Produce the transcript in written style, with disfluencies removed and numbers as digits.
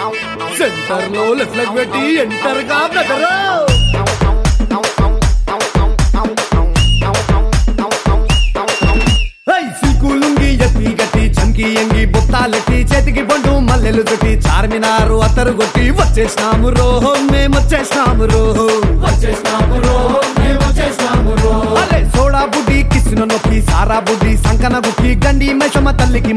Centre లో left leg పెట్టి enter గా బ్రదర్. సిల్కు లుంగి ఎత్తి గట్టి చంకి ఎంగి బొత్తాలెట్టి చేతికి బొండు మల్లెలు చుట్టి చార్మినారు అత్తరు కొట్టి వచ్చేసినాము రోహో మేము వచ్చేసినాము రోహో అలే సోడా బుడ్డి కిసిన నొక్కి సారా బుడ్డి సంకన గుక్కి గండి మైసమ్మ తల్లికి